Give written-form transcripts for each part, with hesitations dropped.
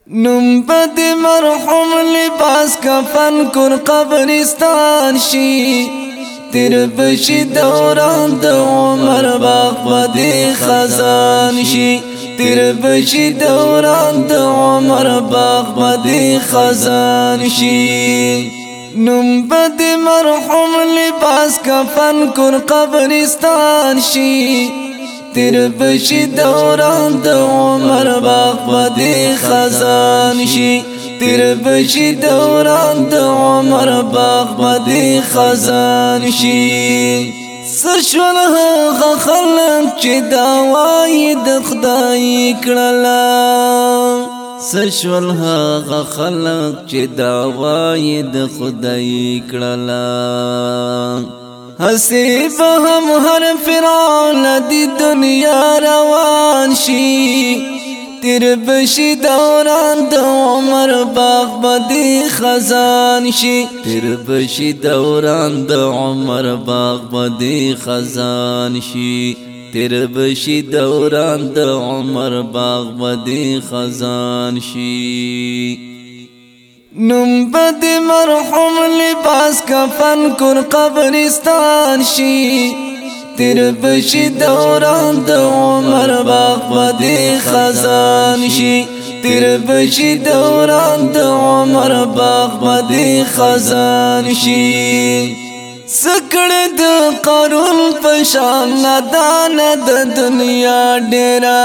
نم بد مرحوم لباس کفن کن قبرستان شي تیر بشي دوران د عمر باغ بدی خزان شي تیر بشي دوران د عمر باغ بدی خزان شي نم بد مرحوم لباس کفن کن قبرستان شي تیر بشي دوران د عمر باغ بدی خزان شي تیر بشي دوران د عمر باغ بدی خزان شي سشول هغه خلک چې دعوای د خدای کړلا سشول هغه خلک چې دعوای د خدای کړلا حسیب هم هر فرعون دی دنیا روان شي تیر بشي دوران د عمر باغ بدی خزان شي تیر بشي دوران د عمر باغ بدی خزان شي تیر بشي دوران د عمر باغ بدی خزان شي نم بد مرحوم لباس کفن کن قبرستان شي تیر بشي دوران د عمر باغ بدی خزان شي تیر بشي دوران د عمر باغ بدی خزان شي سکړه د قارون پشان ندان د دنیا ډیرا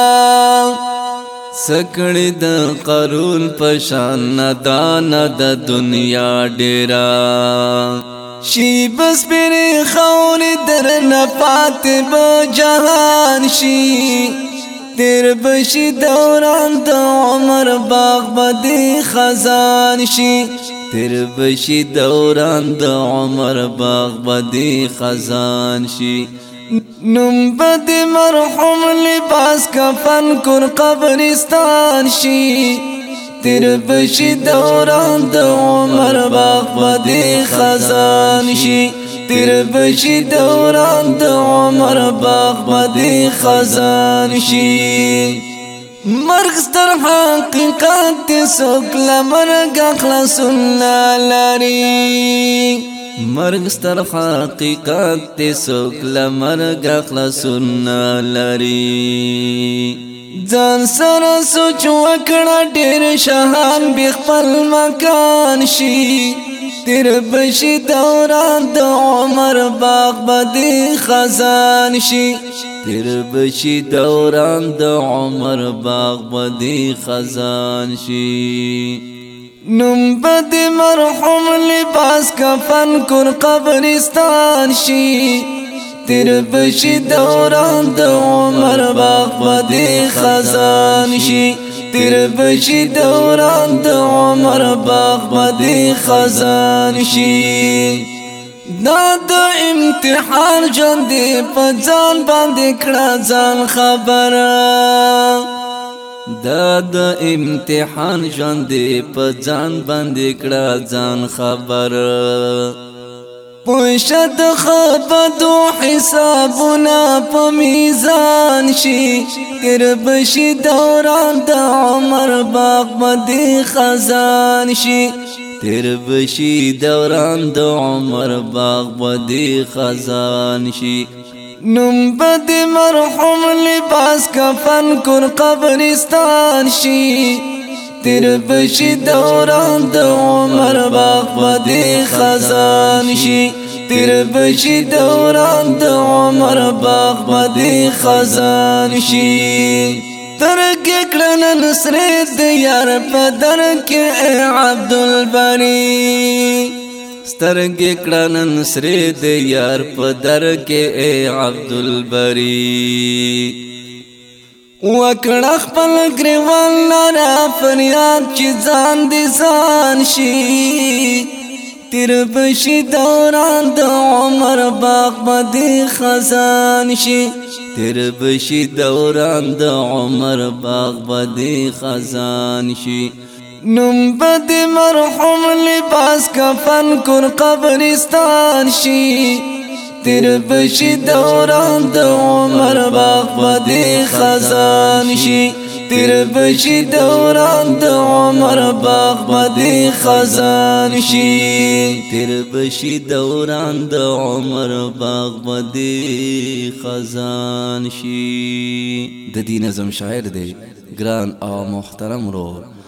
سکړی د قارون پشان ندان د دنیا ډیرا شی بس پر خون در نپات به جهان شي تیر بشي دوران د عمر باغ بدی خزان شي تیر بشي دوران د عمر باغ بدی خزان شي نم بد مرحوم لباس کفن کن قبرستان شي تیر بشي دوران د عمر باغ بدی خزان شي تیر بشي دوران د عمر باغ بدی خزان شي مرگ ستر حقیقت سوک لمرگ اخلاصون لاری مرگ ستر حقیقت سوک لمرگ اخلاصون لاری ځان سره سوچ وکړه ډېر شهان بخپل مکان شي تیر بشي دوران د عمر باغ بدی خزان شي تیر بشي دوران د عمر باغ بدی خزان شي نم بد مرحوم لباس کفن کن قبرستان شي تیر بشي دوران د عمر باغ بدی خزان شي تیر بشي دوران د عمر باغ بدی خزان شي دا د امتحان ژوند په ځان باندې کړه ځان خبره دا د امتحان ژوند په ځان باندې کړه ځان خبره پوشد خبدو حسابنا په میزان شي تیر بشي دوران د عمر باغ بدی خزان شي تیر بشي دوران د عمر باغ بدی خزان شي نم بد مرحوم لباس کفن کن قبرستان شي تیر بشي دوران د عمر باغ بدی خزان شي تیر بشي دوران د عمر باغ بدی خزان شي ترګ کړن نصرت د یار په در کې اے عبدالبری سترګ کړن نصرت د یار په در کې اے عبدالبری وکړه خپل ګریوان لرا فریاد چې ځان دې ځان شي تیر بشي دوران د عمر باغ بدی خزان شي تیر بشي دوران د عمر باغ بدی خزان شي نم بد مرحوم لباس کفن کن قبرستان شي تیر بشي دوران د عمر باغ بدی خزان شي تیر بشي دوران د عمر باغ بدی خزان شي تیر بشي دوران د عمر باغ بدی خزان شي د دې نظم شاعر دی ګران او محترم رو